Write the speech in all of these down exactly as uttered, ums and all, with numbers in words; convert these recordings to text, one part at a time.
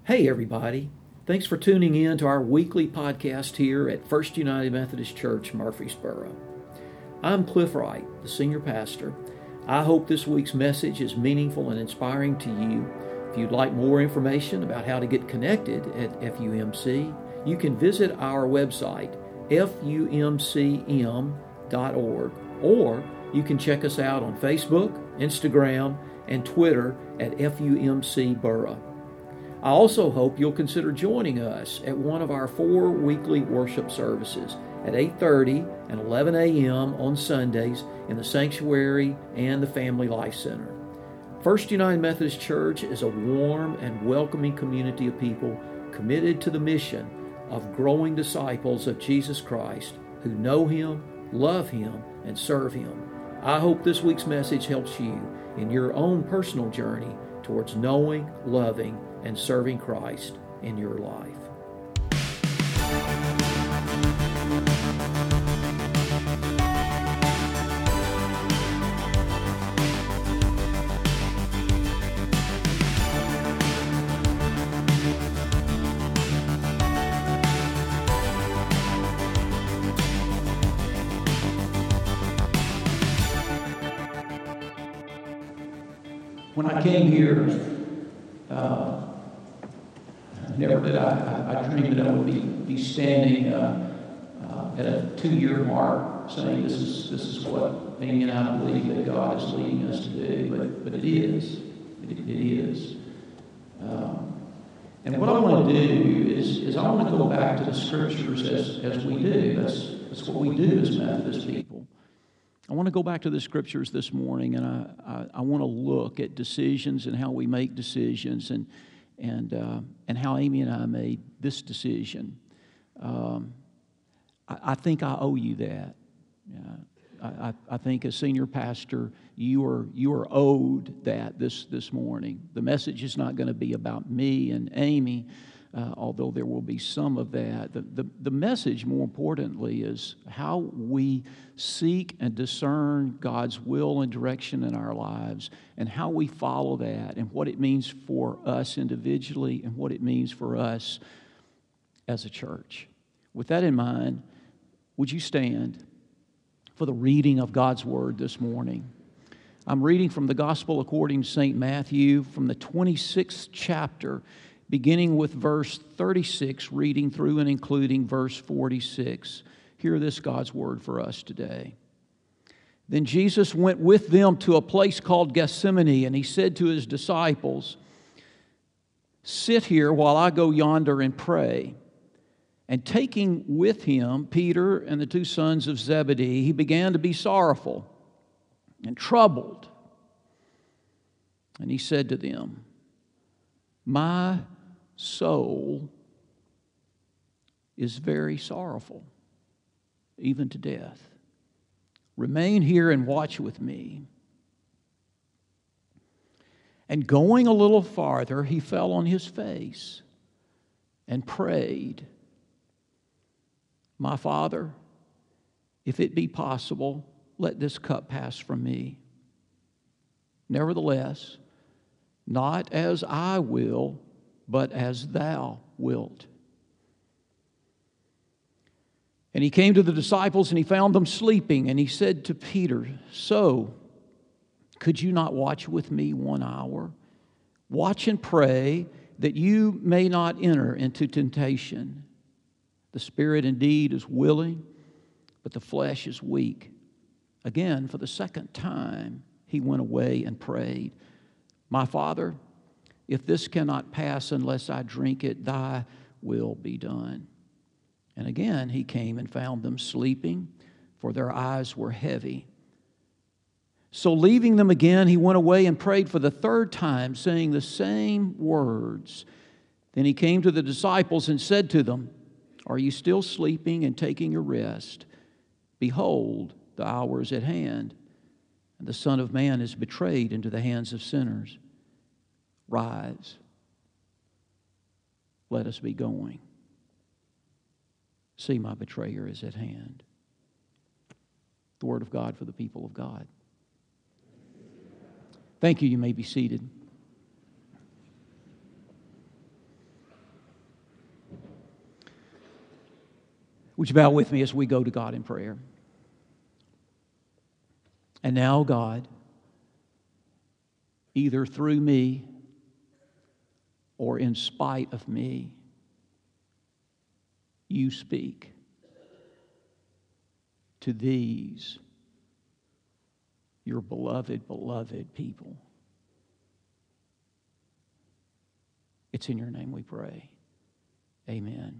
Hey everybody, thanks for tuning in to our weekly podcast here at First United Methodist Church, Murfreesboro. I'm Cliff Wright, the senior pastor. I hope this week's message is meaningful and inspiring to you. If you'd like more information about how to get connected at F U M C, you can visit our website, F U M C M dot org, or you can check us out on Facebook, Instagram, and Twitter at F U M C Borough. I also hope you'll consider joining us at one of our four weekly worship services at eight thirty and eleven a.m. on Sundays in the Sanctuary and the Family Life Center. First United Methodist Church is a warm and welcoming community of people committed to the mission of growing disciples of Jesus Christ who know Him, love Him, and serve Him. I hope this week's message helps you in your own personal journey towards knowing, loving, and serving Christ in your life. When I came here, uh, never did I, I, I dreamed that I would be, be standing uh, uh, at a two-year mark saying this is this is what Amy and I believe that God is leading us to do, but, but it is. It, it is. Um, and what I want to do is, is I want to go back to the Scriptures as, as we do. That's, that's what we do as Methodist people. I want to go back to the Scriptures this morning, and I, I, I want to look at decisions and how we make decisions, and and uh, and how Amy and I made this decision. Um, I, I think I owe you that. Yeah, I, I, I think as senior pastor, you are you are owed that this this morning. The message is not going to be about me and Amy. Uh, although there will be some of that. The, the, the message, more importantly, is how we seek and discern God's will and direction in our lives, and how we follow that, and what it means for us individually, and what it means for us as a church. With that in mind, would you stand for the reading of God's Word this morning? I'm reading from the Gospel according to Saint Matthew, from the twenty-sixth chapter, beginning with verse thirty-six, reading through and including verse forty-six. Hear this God's word for us today. Then Jesus went with them to a place called Gethsemane, and He said to His disciples, "Sit here while I go yonder and pray." And taking with Him Peter and the two sons of Zebedee, He began to be sorrowful and troubled. And He said to them, "My soul is very sorrowful, even to death. Remain here and watch with me." And going a little farther, He fell on His face and prayed, "My Father, if it be possible, let this cup pass from me. Nevertheless, not as I will, but as Thou wilt." And He came to the disciples, and He found them sleeping. And He said to Peter, "So, could you not watch with me one hour? Watch and pray, that you may not enter into temptation. The spirit indeed is willing, but the flesh is weak." Again, for the second time, He went away and prayed, "My Father, if this cannot pass unless I drink it, Thy will be done." And again He came and found them sleeping, for their eyes were heavy. So leaving them again, He went away and prayed for the third time, saying the same words. Then He came to the disciples and said to them, "Are you still sleeping and taking your rest? Behold, the hour is at hand, and the Son of Man is betrayed into the hands of sinners. Rise, let us be going. See, my betrayer is at hand." The word of God for the people of God. Thank you. You may be seated. Would you bow with me as we go to God in prayer? And now, God, either through me or in spite of me, you speak to these, your beloved, beloved people. It's in your name we pray. Amen.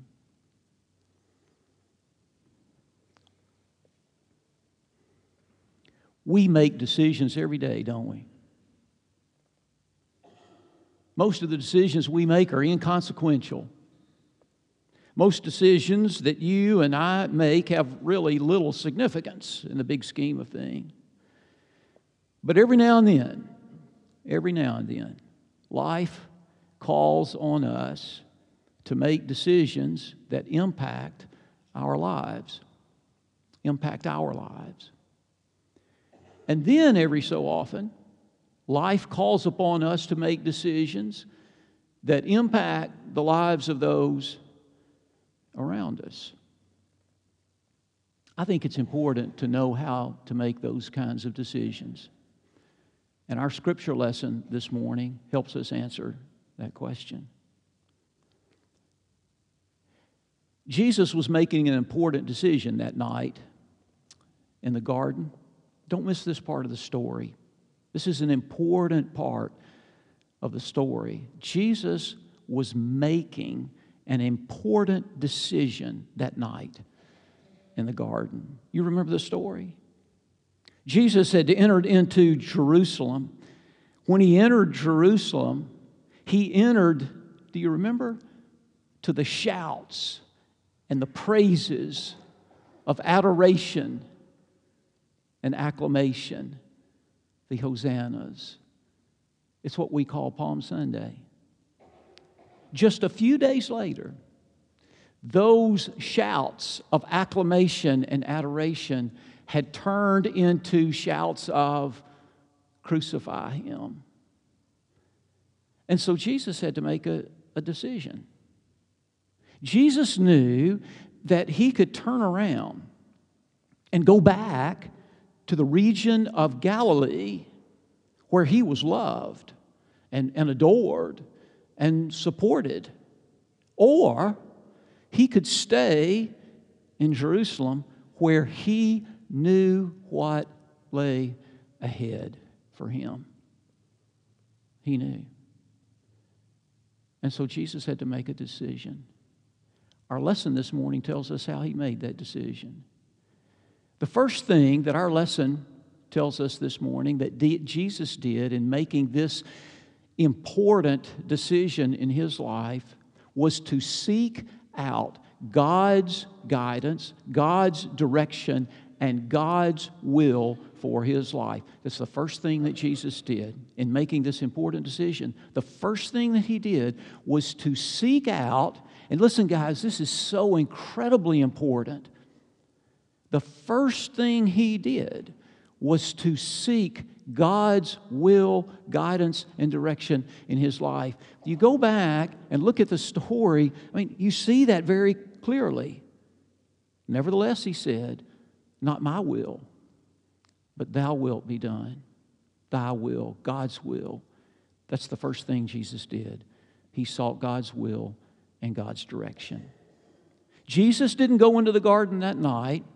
We make decisions every day, don't we? Most of the decisions we make are inconsequential. Most decisions that you and I make have really little significance in the big scheme of things. But every now and then, every now and then, life calls on us to make decisions that impact our lives, impact our lives. And then every so often, life calls upon us to make decisions that impact the lives of those around us. I think it's important to know how to make those kinds of decisions. And our scripture lesson this morning helps us answer that question. Jesus was making an important decision that night in the garden. Don't miss this part of the story. This is an important part of the story. Jesus was making an important decision that night in the garden. You remember the story? Jesus had entered into Jerusalem. When he entered Jerusalem, he entered, do you remember? To the shouts and the praises of adoration and acclamation, the hosannas. It's what we call Palm Sunday. Just a few days later, those shouts of acclamation and adoration had turned into shouts of crucify him. And so Jesus had to make a, a decision. Jesus knew that he could turn around and go back to the region of Galilee where he was loved and, and adored and supported. Or he could stay in Jerusalem where he knew what lay ahead for him. He knew. And so Jesus had to make a decision. Our lesson this morning tells us how he made that decision. The first thing that our lesson tells us this morning that Jesus did in making this important decision in his life was to seek out God's guidance, God's direction, and God's will for his life. That's the first thing that Jesus did in making this important decision. The first thing that he did was to seek out, and listen guys, this is so incredibly important. The first thing he did was to seek God's will, guidance, and direction in his life. You go back and look at the story, I mean, you see that very clearly. Nevertheless, he said, not my will, but thou wilt be done. Thy will, God's will. That's the first thing Jesus did. He sought God's will and God's direction. Jesus didn't go into the garden that night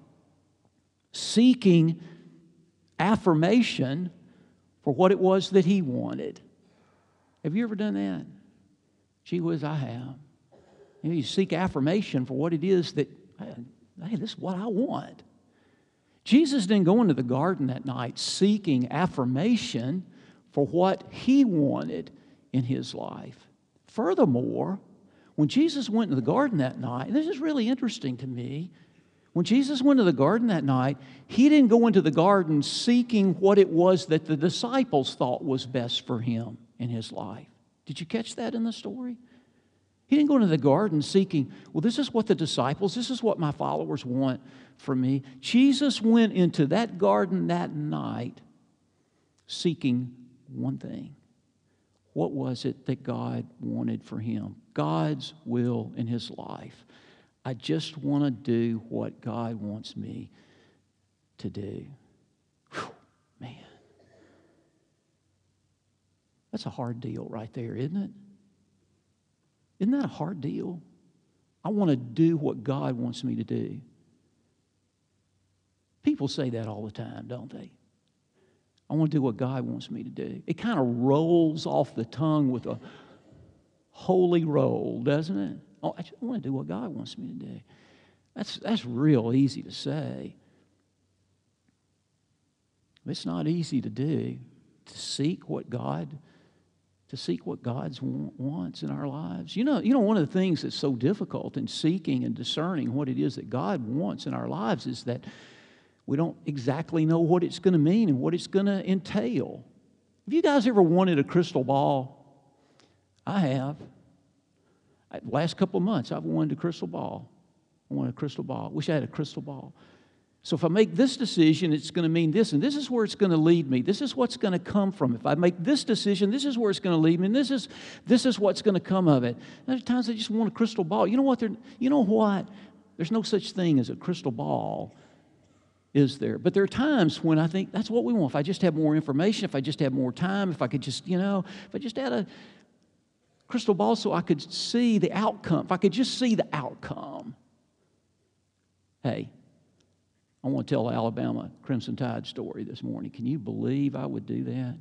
seeking affirmation for what it was that he wanted. Have you ever done that? Gee whiz, I have. You know, you seek affirmation for what it is that, hey, this is what I want. Jesus didn't go into the garden that night seeking affirmation for what he wanted in his life. Furthermore, when Jesus went into the garden that night, and this is really interesting to me, when Jesus went to the garden that night, he didn't go into the garden seeking what it was that the disciples thought was best for him in his life. Did you catch that in the story? He didn't go into the garden seeking, well, this is what the disciples, this is what my followers want from me. Jesus went into that garden that night seeking one thing. What was it that God wanted for him? God's will in his life. I just want to do what God wants me to do. Whew, man. That's a hard deal right there, isn't it? Isn't that a hard deal? I want to do what God wants me to do. People say that all the time, don't they? I want to do what God wants me to do. It kind of rolls off the tongue with a holy roll, doesn't it? Oh, I just want to do what God wants me to do. That's, that's real easy to say. It's not easy to do, to seek what God to seek what God wants in our lives. You know, you know, one of the things that's so difficult in seeking and discerning what it is that God wants in our lives is that we don't exactly know what it's going to mean and what it's going to entail. Have you guys ever wanted a crystal ball? I have. The last couple of months, I've wanted a crystal ball. I wanted a crystal ball. Wish I had a crystal ball. So if I make this decision, it's going to mean this, and this is where it's going to lead me. This is what's going to come from. If I make this decision, this is where it's going to lead me, and this is this is what's going to come of it. And there's times I just want a crystal ball. You know what? There, you know what? There's no such thing as a crystal ball, is there? But there are times when I think that's what we want. If I just have more information, if I just have more time, if I could just, you know, if I just had a crystal ball so I could see the outcome, if I could just see the outcome. Hey, I want to tell the Alabama Crimson Tide story this morning. Can you believe I would do that?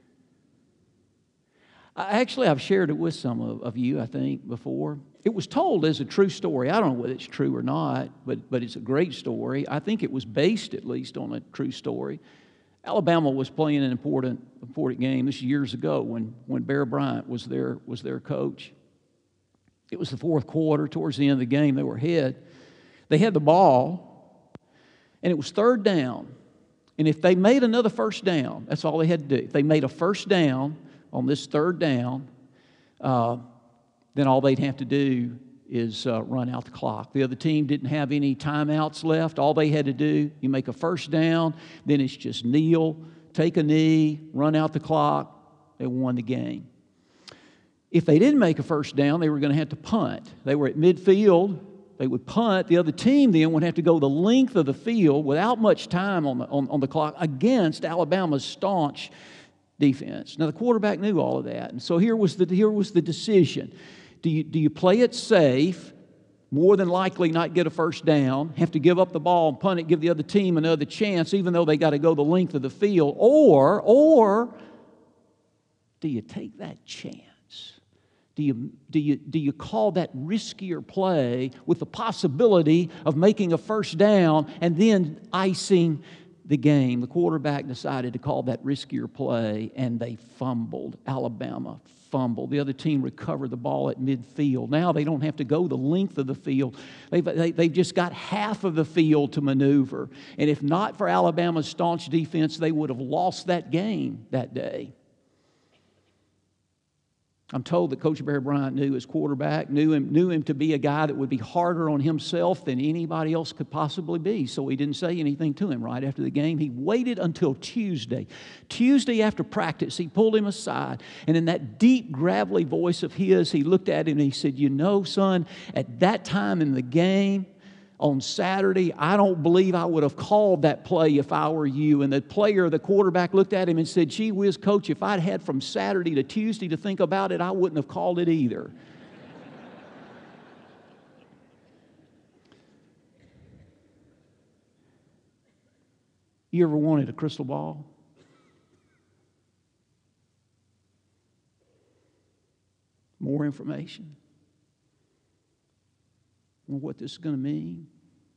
I, actually, I've shared it with some of, of you, I think, before. It was told as a true story. I don't know whether it's true or not, but, but it's a great story. I think it was based, at least, on a true story. Alabama was playing an important, important game. This years ago when, when Bear Bryant was their, was their coach. It was the fourth quarter. Towards the end of the game, they were ahead. They had the ball. And it was third down. And if they made another first down, that's all they had to do. If they made a first down on this third down, uh, then all they'd have to do is uh, run out the clock. The other team didn't have any timeouts left. All they had to do, you make a first down, then it's just kneel, take a knee, run out the clock. They won the game. If they didn't make a first down, they were going to have to punt. They were at midfield. They would punt. The other team then would have to go the length of the field without much time on the, on, on the clock against Alabama's staunch defense. Now, the quarterback knew all of that. And so here was the, here was the decision. Do you, do you play it safe, more than likely not get a first down, have to give up the ball and punt it, give the other team another chance, even though they got to go the length of the field, or, or do you take that chance? Do you, do, you, do you call that riskier play with the possibility of making a first down and then icing the game? The quarterback decided to call that riskier play, and they fumbled. Alabama fumbled. The other team recovered the ball at midfield. Now they don't have to go the length of the field. They've, they, they've just got half of the field to maneuver. And if not for Alabama's staunch defense, they would have lost that game that day. I'm told that Coach Bear Bryant knew his quarterback, knew him, knew him to be a guy that would be harder on himself than anybody else could possibly be. So he didn't say anything to him right after the game. He waited until Tuesday. Tuesday after practice, he pulled him aside. And in that deep, gravelly voice of his, he looked at him and he said, "You know, son, at that time in the game, on Saturday, I don't believe I would have called that play if I were you." And the player, the quarterback, looked at him and said, "Gee whiz, Coach, if I'd had from Saturday to Tuesday to think about it, I wouldn't have called it either." You ever wanted a crystal ball? More information? Well, what this is going to mean?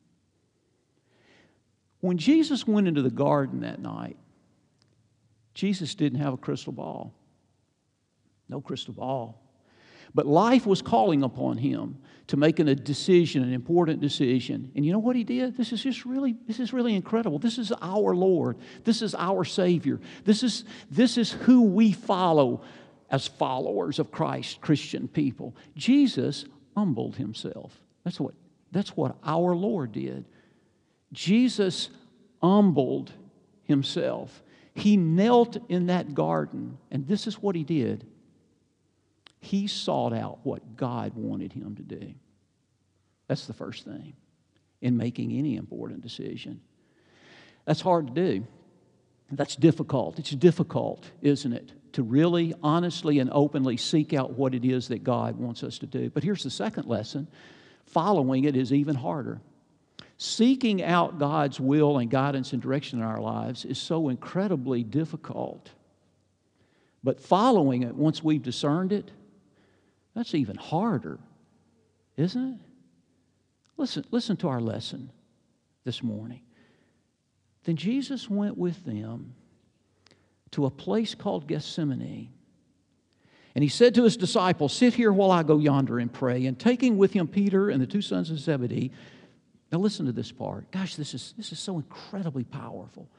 When Jesus went into the garden that night, Jesus didn't have a crystal ball. No crystal ball. But life was calling upon him to make a decision, an important decision. And you know what he did? This is just really, this is really incredible. This is our Lord. This is our Savior. This is, this is who we follow as followers of Christ, Christian people. Jesus humbled himself. That's what, that's what our Lord did. Jesus humbled himself. He knelt in that garden, and this is what he did. He sought out what God wanted him to do. That's the first thing in making any important decision. That's hard to do. That's difficult. It's difficult, isn't it, to really honestly and openly seek out what it is that God wants us to do. But here's the second lesson. Following it is even harder. Seeking out God's will and guidance and direction in our lives is so incredibly difficult. But following it, once we've discerned it, that's even harder, isn't it? Listen, listen to our lesson this morning. Then Jesus went with them to a place called Gethsemane. And he said to his disciples, "Sit here while I go yonder and pray." And taking with him Peter and the two sons of Zebedee. Now listen to this part. Gosh, this is, this is so incredibly powerful.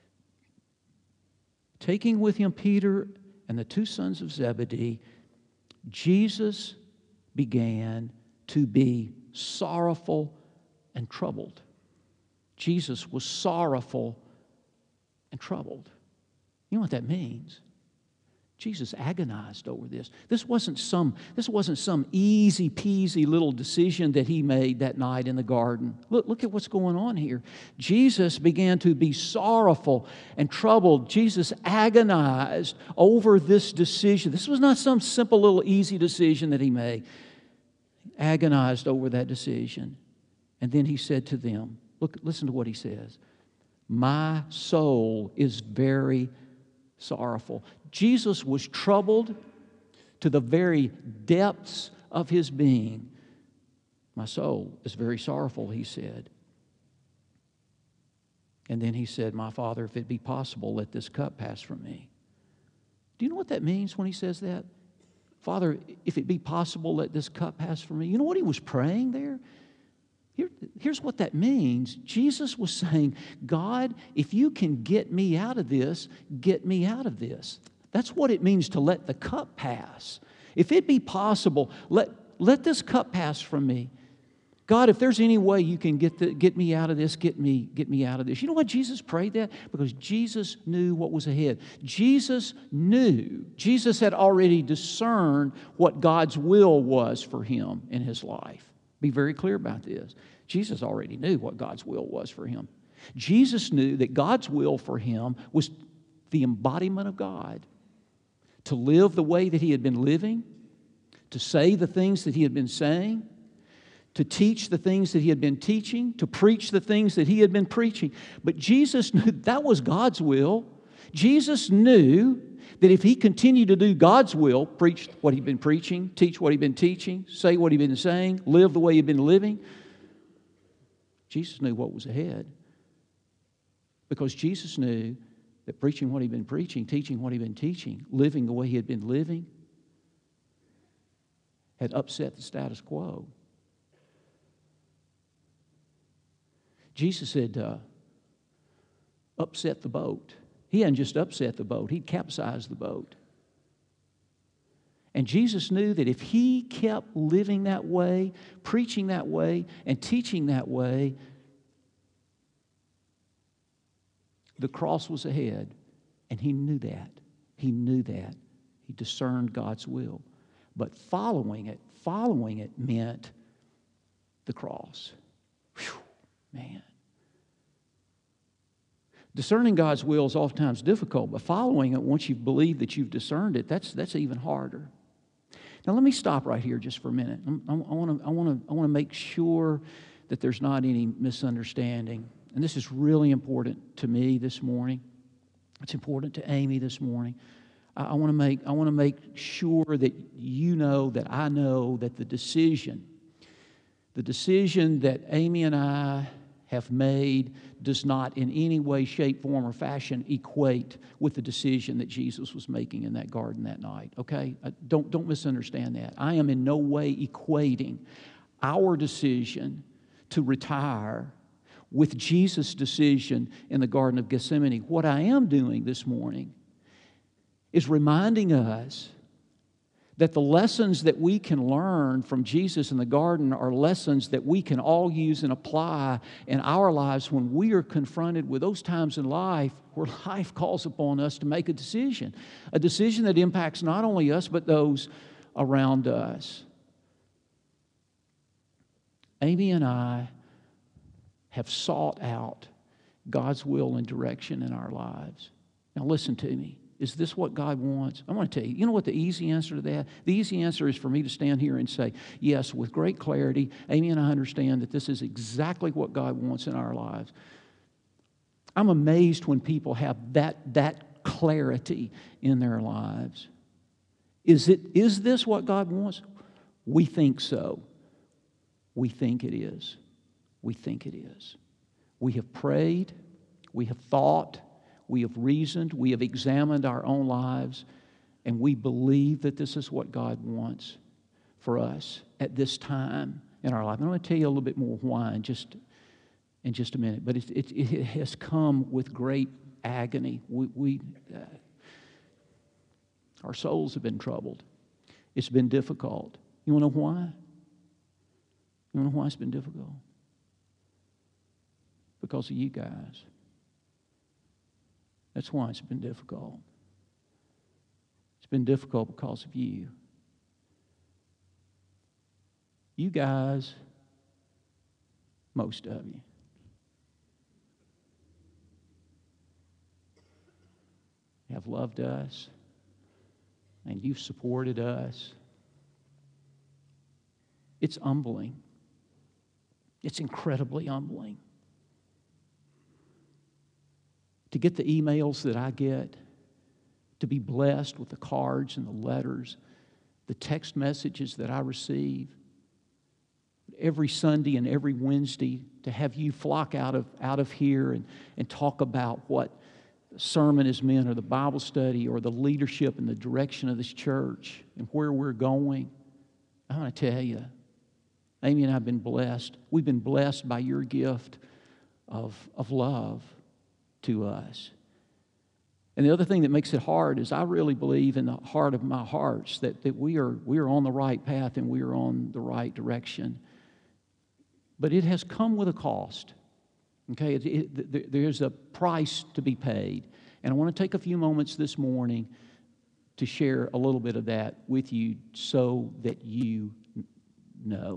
Taking with him Peter and the two sons of Zebedee, Jesus began to be sorrowful and troubled. Jesus was sorrowful and troubled. You know what that means? Jesus agonized over this. This wasn't some, this wasn't some easy peasy little decision that he made that night in the garden. Look, look at what's going on here. Jesus began to be sorrowful and troubled. Jesus agonized over this decision. This was not some simple little easy decision that he made. He agonized over that decision. And then he said to them, look, listen to what he says. "My soul is very sorrowful." Jesus was troubled to the very depths of his being. "My soul is very sorrowful," he said. And then he said, "My Father, if it be possible, let this cup pass from me." Do you know what that means when he says that? "Father, if it be possible, let this cup pass from me." You know what he was praying there? Here, here's what that means. Jesus was saying, "God, if you can get me out of this, get me out of this." That's what it means to let the cup pass. If it be possible, let, let this cup pass from me. God, if there's any way you can get, the, get me out of this, get me, get me out of this. You know why Jesus prayed that? Because Jesus knew what was ahead. Jesus knew. Jesus had already discerned what God's will was for him in his life. Be very clear about this. Jesus already knew what God's will was for him. Jesus knew that God's will for him was the embodiment of God. To live the way that he had been living, to say the things that he had been saying, to teach the things that he had been teaching, to preach the things that he had been preaching. But Jesus knew that was God's will. Jesus knew that if he continued to do God's will, preach what he'd been preaching, teach what he'd been teaching, say what he'd been saying, live the way he'd been living, Jesus knew what was ahead. Because Jesus knew that preaching what he'd been preaching, teaching what he'd been teaching, living the way he had been living, had upset the status quo. Jesus had uh, upset the boat. He hadn't just upset the boat, he'd capsized the boat. And Jesus knew that if he kept living that way, preaching that way, and teaching that way, the cross was ahead. And he knew that. He knew that. He discerned God's will. But following it, following it meant the cross. Whew, man. Discerning God's will is oftentimes difficult, but following it, once you've believed that you've discerned it, that's, that's even harder. Now, let me stop right here just for a minute. I, I want to I want to I want to make sure that there's not any misunderstanding. And this is really important to me this morning. It's important to Amy this morning. I, I want to make I want to make sure that you know, that I know, that the decision, the decision that Amy and I have made does not in any way, shape, form, or fashion equate with the decision that Jesus was making in that garden that night. Okay? Don't, don't misunderstand that. I am in no way equating our decision to retire with Jesus' decision in the Garden of Gethsemane. What I am doing this morning is reminding us that the lessons that we can learn from Jesus in the garden are lessons that we can all use and apply in our lives when we are confronted with those times in life where life calls upon us to make a decision, a decision that impacts not only us but those around us. Amy and I have sought out God's will and direction in our lives. Now listen to me. Is this what God wants? I want to tell you, you know what the easy answer to that? The easy answer is for me to stand here and say, yes, with great clarity, Amy and I understand that this is exactly what God wants in our lives. I'm amazed when people have that, that clarity in their lives. Is it, is this what God wants? We think so. We think it is. We think it is. We have prayed. We have thought. We have reasoned, we have examined our own lives, and we believe that this is what God wants for us at this time in our life. I'm going to tell you a little bit more why in just, in just a minute, but it, it, it has come with great agony. We, we uh, our souls have been troubled. It's been difficult. You want to know why? You want to know why it's been difficult? Because of you guys. That's why it's been difficult. It's been difficult because of you. You guys, most of you, have loved us, and you've supported us. It's humbling. It's incredibly humbling. To get the emails that I get, to be blessed with the cards and the letters, the text messages that I receive, every Sunday and every Wednesday, to have you flock out of, out of here and, and talk about what the sermon has meant, or the Bible study, or the leadership and the direction of this church, and where we're going. I want to tell you, Amy and I have been blessed. We've been blessed by your gift of, of love to us. And the other thing that makes it hard is I really believe in the heart of my hearts that, that we are we are on the right path and we are on the right direction. But it has come with a cost. Okay, it, it, there's a price to be paid. And I want to take a few moments this morning to share a little bit of that with you so that you know.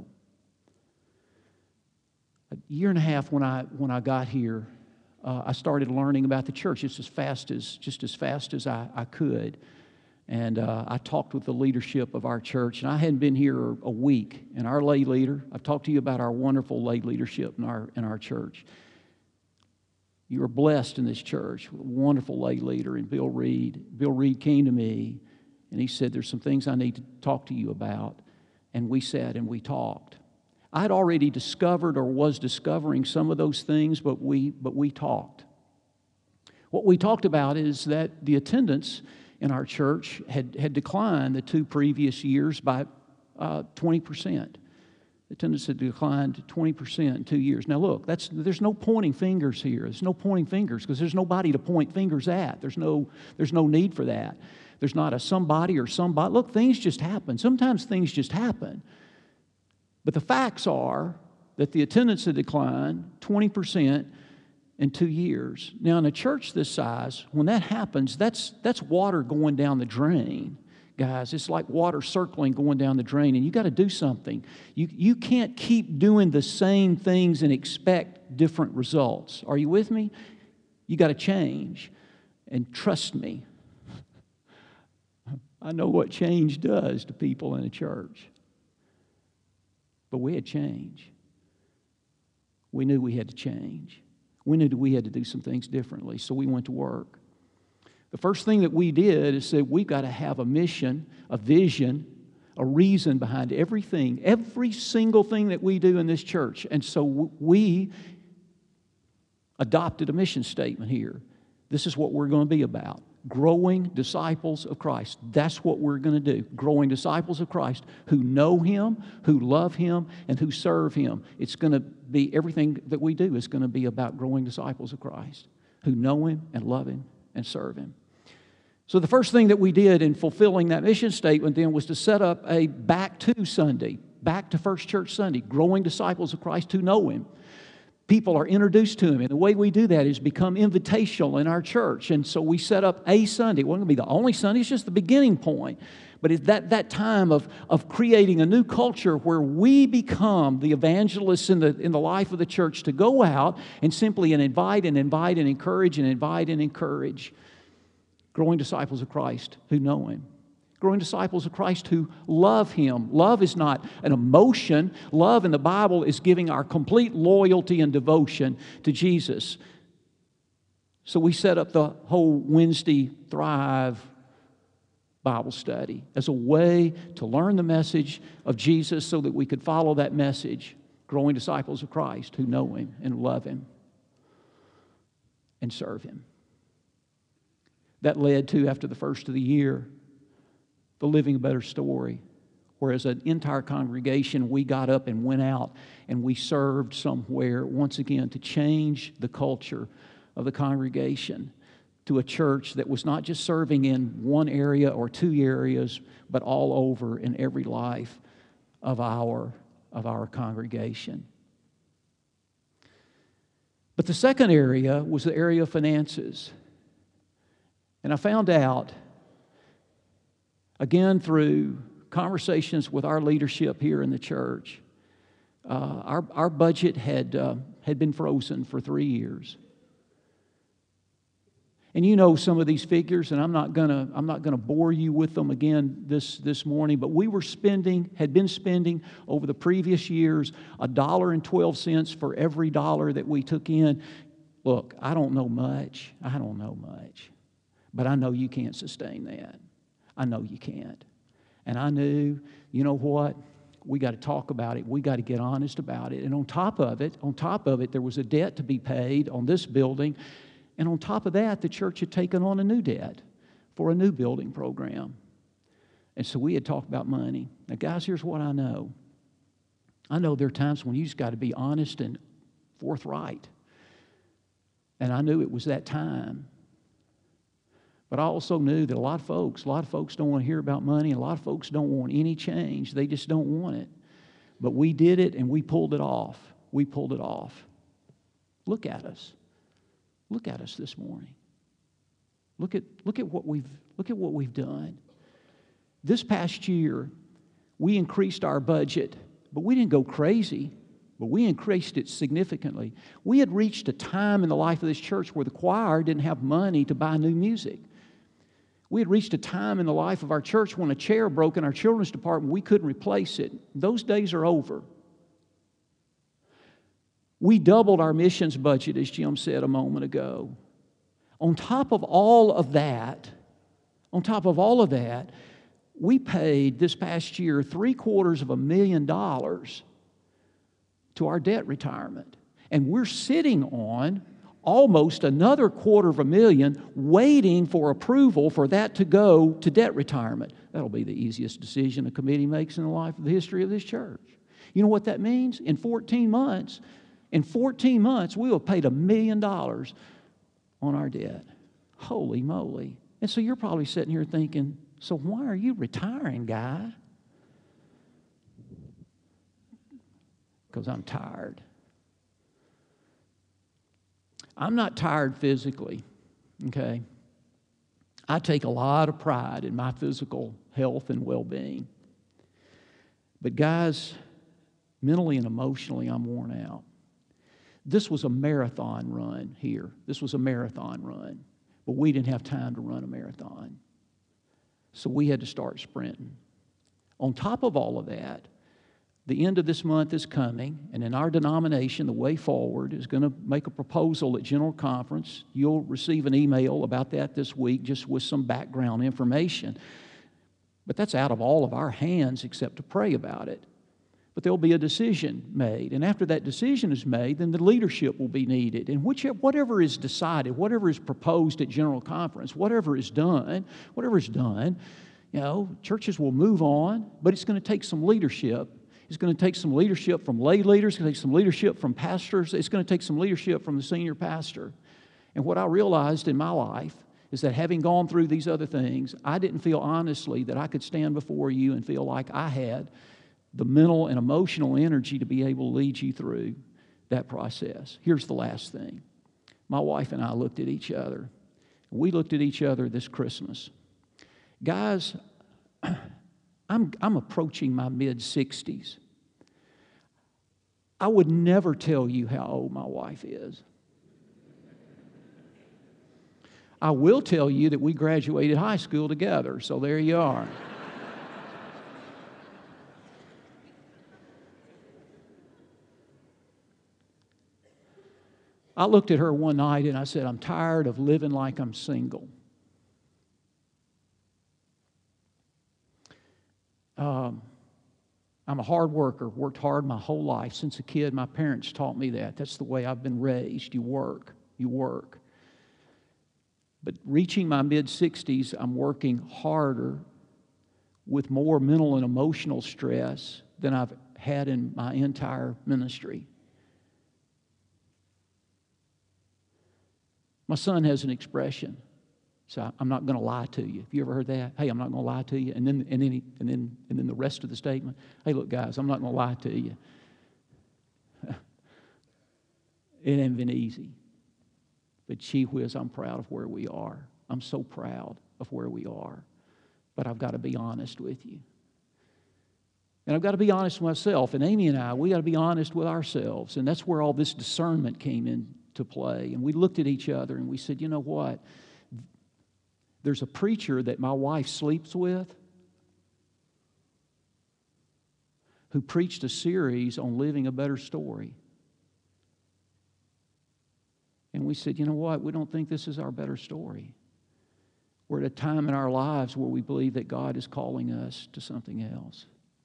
A year and a half when I when I got here, Uh, I started learning about the church just as fast as just as fast as I, I could, and uh, I talked with the leadership of our church. And I hadn't been here a week. And our lay leader, I've talked to you about our wonderful lay leadership in our in our church. You are blessed in this church with a wonderful lay leader, and Bill Reed. Bill Reed came to me, and he said, "There's some things I need to talk to you about." And we sat and we talked. I had already discovered or was discovering some of those things, but we but we talked. What we talked about is that the attendance in our church had, had declined the two previous years by uh, twenty percent. The attendance had declined to twenty percent in two years. Now look, that's there's no pointing fingers here. There's no pointing fingers because there's nobody to point fingers at. There's no, there's no need for that. There's not a somebody or somebody. Look, things just happen. Sometimes things just happen. But the facts are that the attendance had declined twenty percent in two years. Now, in a church this size, when that happens, that's that's water going down the drain, guys. It's like water circling going down the drain, and you got to do something. You you can't keep doing the same things and expect different results. Are you with me? You got to change, and trust me, I know what change does to people in a church. But we had change. We knew we had to change. We knew that we had to do some things differently, so we went to work. The first thing that we did is said we've got to have a mission, a vision, a reason behind everything, every single thing that we do in this church. And so we adopted a mission statement here. This is what we're going to be about. Growing disciples of Christ. That's what we're going to do. Growing disciples of Christ who know Him, who love Him, and who serve Him. It's going to be, everything that we do is going to be about growing disciples of Christ who know Him and love Him and serve Him. So the first thing that we did in fulfilling that mission statement then was to set up a Back to Sunday, Back to First Church Sunday, growing disciples of Christ who know Him. People are introduced to Him, and the way we do that is become invitational in our church. And so we set up a Sunday. It wasn't going to be the only Sunday, it's just the beginning point. But it's that, that time of, of creating a new culture where we become the evangelists in the, in the life of the church to go out and simply and invite and invite and encourage and invite and encourage growing disciples of Christ who know Him. Growing disciples of Christ who love Him. Love is not an emotion. Love in the Bible is giving our complete loyalty and devotion to Jesus. So we set up the whole Wednesday Thrive Bible study as a way to learn the message of Jesus so that we could follow that message, growing disciples of Christ who know Him and love Him and serve Him. That led to, after the first of the year, the Living a Better Story, where as an entire congregation we got up and went out and we served somewhere, once again, to change the culture of the congregation to a church that was not just serving in one area or two areas, but all over in every life of our, of our congregation. But the second area was the area of finances. And I found out, again through conversations with our leadership here in the church, uh, our, our budget had, uh, had been frozen for three years. And you know some of these figures, and I'm not gonna I'm not gonna bore you with them again this, this morning, but we were spending, had been spending over the previous years a dollar and twelve cents for every dollar that we took in. Look, I don't know much. I don't know much. But I know you can't sustain that. I know you can't. And I knew, you know what? We got to talk about it. We got to get honest about it. And on top of it, on top of it, there was a debt to be paid on this building. And on top of that, the church had taken on a new debt for a new building program. And so we had talked about money. Now, guys, here's what I know. I know there are times when you just got to be honest and forthright. And I knew it was that time. But I also knew that a lot of folks, a lot of folks don't want to hear about money, and a lot of folks don't want any change. They just don't want it. But we did it, and we pulled it off. We pulled it off. Look at us. Look at us this morning. Look at, look at what we've, look at what we've done. This past year, we increased our budget, but we didn't go crazy, but we increased it significantly. We had reached a time in the life of this church where the choir didn't have money to buy new music. We had reached a time in the life of our church when a chair broke in our children's department, we couldn't replace it. Those days are over. We doubled our missions budget, as Jim said a moment ago. On top of all of that, on top of all of that, we paid this past year three quarters of a million dollars to our debt retirement. And we're sitting on almost another quarter of a million waiting for approval for that to go to debt retirement. That'll be the easiest decision a committee makes in the life of the history of this church. You know what that means? In fourteen months, in fourteen months, we will have paid a million dollars on our debt. Holy moly. And so you're probably sitting here thinking, so why are you retiring, guy? Because I'm tired. I'm not tired physically, okay? I take a lot of pride in my physical health and well-being. But guys, mentally and emotionally, I'm worn out. This was a marathon run here. This was a marathon run. But we didn't have time to run a marathon. So we had to start sprinting. On top of all of that, the end of this month is coming, and in our denomination, the way forward is going to make a proposal at General Conference. You'll receive an email about that this week, just with some background information. But that's out of all of our hands except to pray about it. But there'll be a decision made, and after that decision is made, then the leadership will be needed. And whichever, whatever is decided, whatever is proposed at General Conference, whatever is done, whatever is done, you know, churches will move on, but it's going to take some leadership. It's going to take some leadership from lay leaders. It's going to take some leadership from pastors. It's going to take some leadership from the senior pastor. And what I realized in my life is that having gone through these other things, I didn't feel honestly that I could stand before you and feel like I had the mental and emotional energy to be able to lead you through that process. Here's the last thing. My wife and I looked at each other. We looked at each other this Christmas. Guys, I'm, I'm approaching my mid-sixties. I would never tell you how old my wife is. I will tell you that we graduated high school together, so there you are. I looked at her one night and I said, I'm tired of living like I'm single. Um, I'm a hard worker, worked hard my whole life. Since a kid, my parents taught me that. That's the way I've been raised. You work, you work. But reaching my mid-sixties, I'm working harder with more mental and emotional stress than I've had in my entire ministry. My son has an expression. So I'm not going to lie to you. Have you ever heard that? Hey, I'm not going to lie to you. And then, and then, he, and then, and then the rest of the statement. Hey, look, guys, I'm not going to lie to you. It ain't been easy. But gee whiz, I'm proud of where we are. I'm so proud of where we are. But I've got to be honest with you. And I've got to be honest with myself. And Amy and I, we got to be honest with ourselves. And that's where all this discernment came into play. And we looked at each other and we said, you know what? There's a preacher that my wife sleeps with who preached a series on living a better story. And we said, you know what? We don't think this is our better story. We're at a time in our lives where we believe that God is calling us to something else.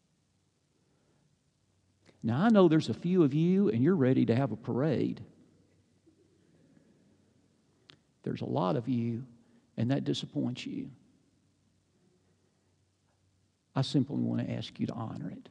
Now, I know there's a few of you, and you're ready to have a parade. There's a lot of you, and that disappoints you. I simply want to ask you to honor it.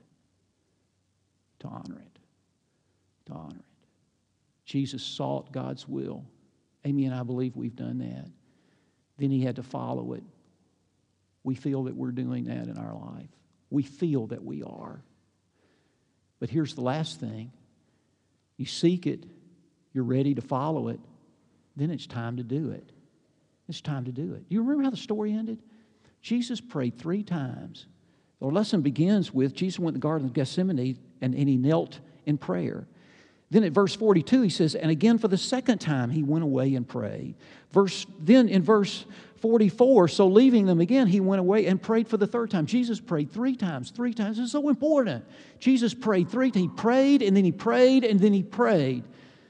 To honor it. To honor it. Jesus sought God's will. Amy and I believe we've done that. Then He had to follow it. We feel that we're doing that in our life. We feel that we are. But here's the last thing. You seek it. You're ready to follow it. Then it's time to do it. It's time to do it. You remember how the story ended? Jesus prayed three times. The lesson begins with Jesus went to the Garden of Gethsemane and, and He knelt in prayer. Then at verse forty-two, He says, and again for the second time He went away and prayed. Verse, then in verse forty-four, so leaving them again, He went away and prayed for the third time. Jesus prayed three times, three times. It's so important. Jesus prayed three times. He prayed, and then He prayed, and then He prayed.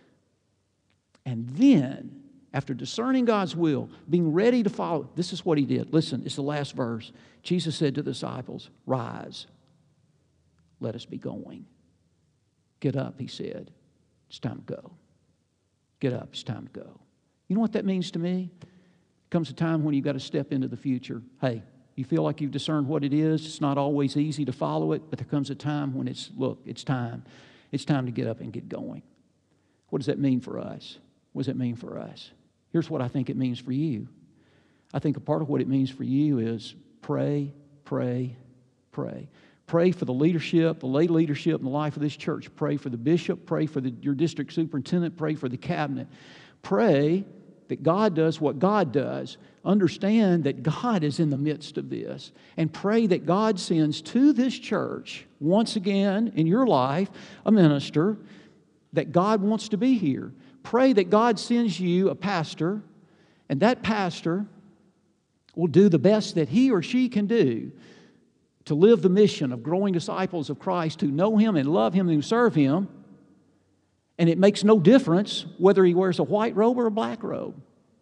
And then, after discerning God's will, being ready to follow, this is what He did. Listen, it's the last verse. Jesus said to the disciples, rise, let us be going. Get up, He said. It's time to go. Get up, it's time to go. You know what that means to me? There comes a time when you've got to step into the future. Hey, you feel like you've discerned what it is. It's not always easy to follow it, but there comes a time when it's, look, it's time. It's time to get up and get going. What does that mean for us? What does it mean for us? Here's what I think it means for you. I think a part of what it means for you is pray, pray, pray. Pray for the leadership, the lay leadership in the life of this church. Pray for the bishop. Pray for the, your district superintendent. Pray for the cabinet. Pray that God does what God does. Understand that God is in the midst of this. And pray that God sends to this church, once again in your life, a minister that God wants to be here. Pray that God sends you a pastor, and that pastor will do the best that he or she can do to live the mission of growing disciples of Christ who know Him and love Him and who serve Him. And it makes no difference whether he wears a white robe or a black robe.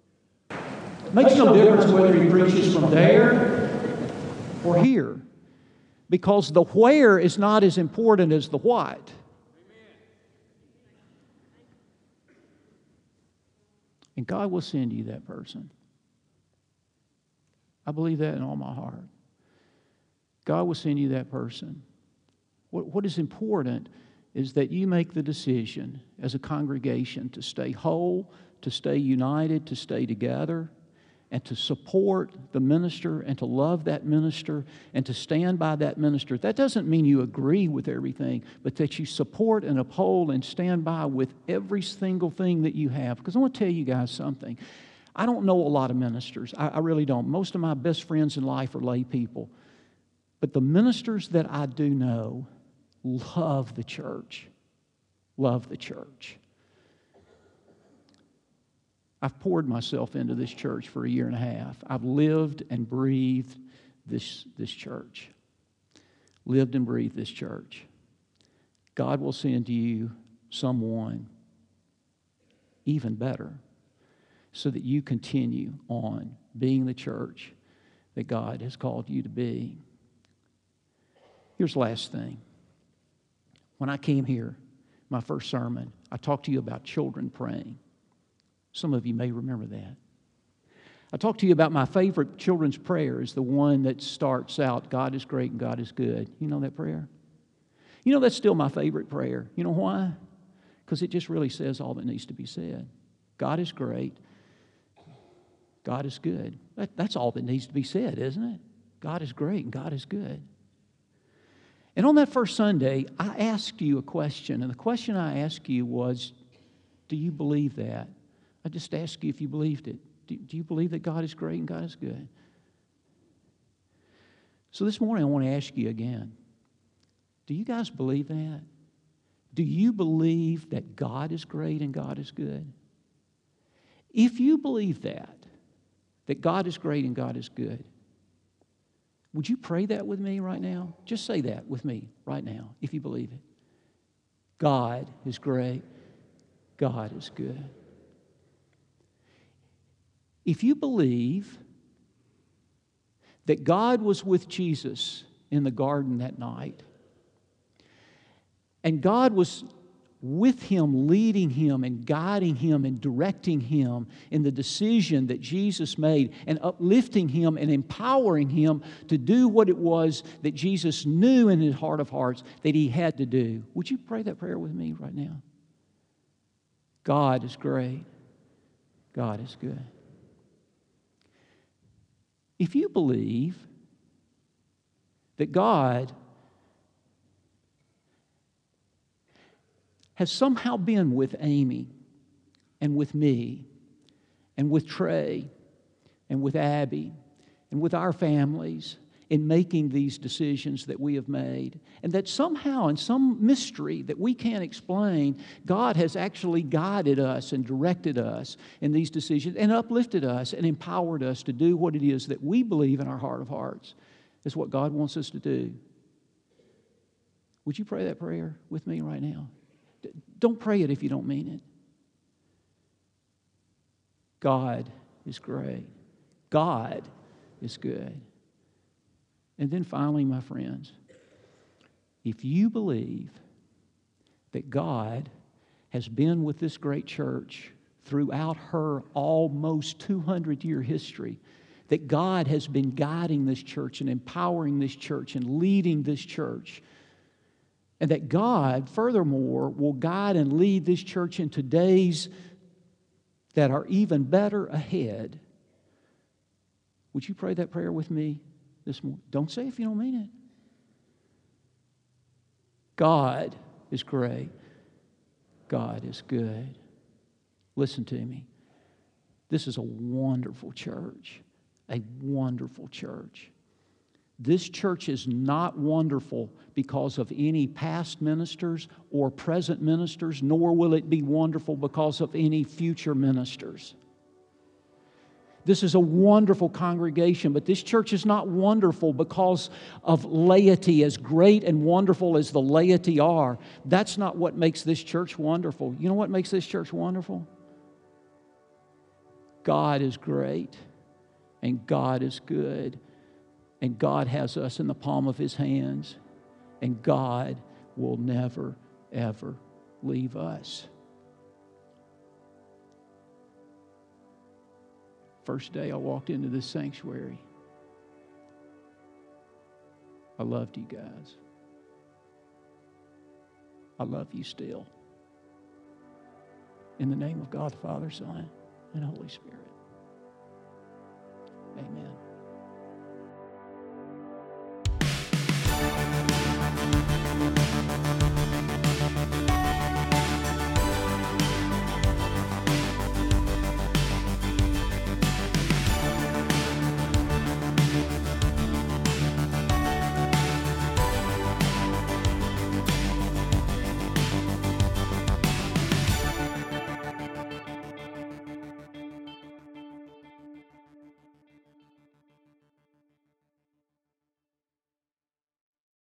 It makes no difference whether he preaches from there or here. Because the where is not as important as the what. And God will send you that person. I believe that in all my heart. God will send you that person. What, what is important is that you make the decision as a congregation to stay whole, to stay united, to stay together, and to support the minister and to love that minister and to stand by that minister. That doesn't mean you agree with everything, but that you support and uphold and stand by with every single thing that you have. Because I want to tell you guys something. I don't know a lot of ministers. I, I really don't. Most of my best friends in life are lay people. But the ministers that I do know love the church. Love the church. I've poured myself into this church for a year and a half. I've lived and breathed this, this church. Lived and breathed this church. God will send to you someone even better so that you continue on being the church that God has called you to be. Here's the last thing. When I came here, my first sermon, I talked to you about children praying. Some of you may remember that. I talked to you about my favorite children's prayer is the one that starts out, God is great and God is good. You know that prayer? You know, that's still my favorite prayer. You know why? Because it just really says all that needs to be said. God is great. God is good. That, that's all that needs to be said, isn't it? God is great and God is good. And on that first Sunday, I asked you a question, and the question I asked you was, do you believe that? I just asked you if you believed it. Do, do you believe that God is great and God is good? So this morning I want to ask you again, do you guys believe that? Do you believe that God is great and God is good? If you believe that, that God is great and God is good, would you pray that with me right now? Just say that with me right now, if you believe it. God is great. God is good. If you believe that God was with Jesus in the garden that night, and God was with him, leading him and guiding him and directing him in the decision that Jesus made and uplifting him and empowering him to do what it was that Jesus knew in his heart of hearts that he had to do. Would you pray that prayer with me right now? God is great. God is good. If you believe that God has somehow been with Amy and with me and with Trey and with Abby and with our families in making these decisions that we have made, and that somehow in some mystery that we can't explain, God has actually guided us and directed us in these decisions and uplifted us and empowered us to do what it is that we believe in our heart of hearts is what God wants us to do. Would you pray that prayer with me right now? Don't pray it if you don't mean it. God is great. God is good. And then finally, my friends, if you believe that God has been with this great church throughout her almost two hundred year history, that God has been guiding this church and empowering this church and leading this church, and that God, furthermore, will guide and lead this church into days that are even better ahead, would you pray that prayer with me this morning? Don't say if you don't mean it. God is great. God is good. Listen to me. This is a wonderful church. A wonderful church. This church is not wonderful because of any past ministers or present ministers, nor will it be wonderful because of any future ministers. This is a wonderful congregation, but this church is not wonderful because of laity, as great and wonderful as the laity are. That's not what makes this church wonderful. You know what makes this church wonderful? God is great, and God is good. And God has us in the palm of His hands. And God will never, ever leave us. First day I walked into this sanctuary, I loved you guys. I love you still. In the name of God, the Father, Son, and Holy Spirit.